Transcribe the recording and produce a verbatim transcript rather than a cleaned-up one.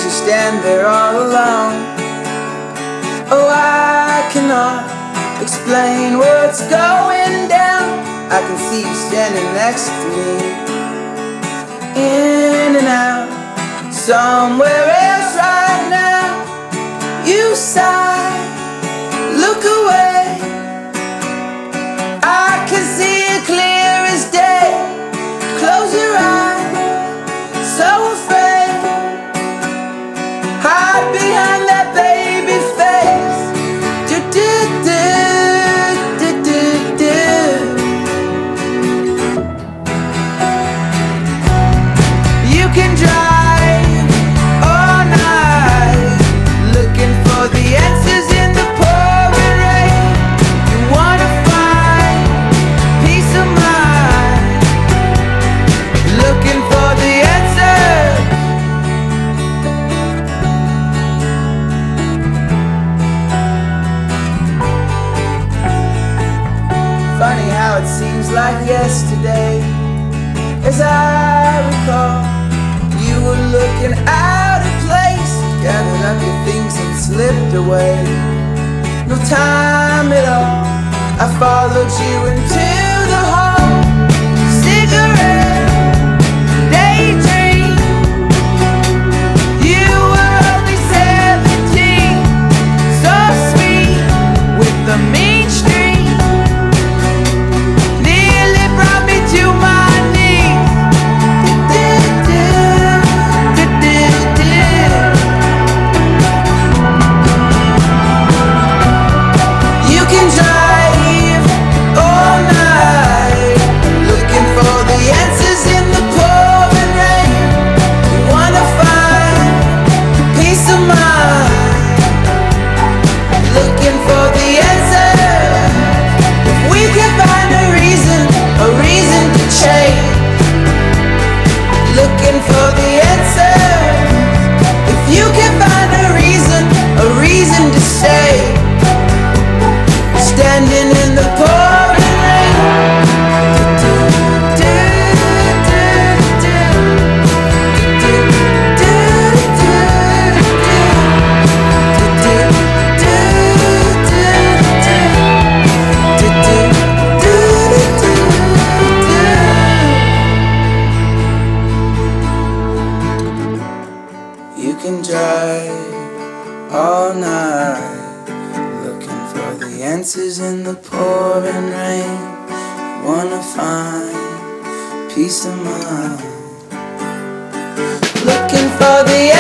you stand there all alone. Oh, I cannot explain what's going down. I can see you standing next to me, in and out, somewhere else right now. You sigh, look away. I can see it clear as day. Close your eyes, so afraid. Hide behind that baby face. Do do do do do do. You can drive all night, looking for the answers in the pouring rain. You wanna find peace of mind, looking for the answers. Funny how it seems like yesterday, as I recall, you were looking out of place, gathered up your things and slipped away. No time at all, I followed you into the hall. Cigarette, daydream. You were only seventeen, so sweet with the mean streak. Nearly brought me to my knees. You can drive all night, looking for the answers in the pouring rain. You wanna find peace of mind, looking for the answers. If we can find a reason, a reason to change, looking for the answers. If you can find a reason, a reason to stay, standing in the pouring rain. Do, do, do, do, do, do, do, do, do, do, do. You can drive all night, looking for the answers in the pouring rain. Wanna find peace of mind, looking for the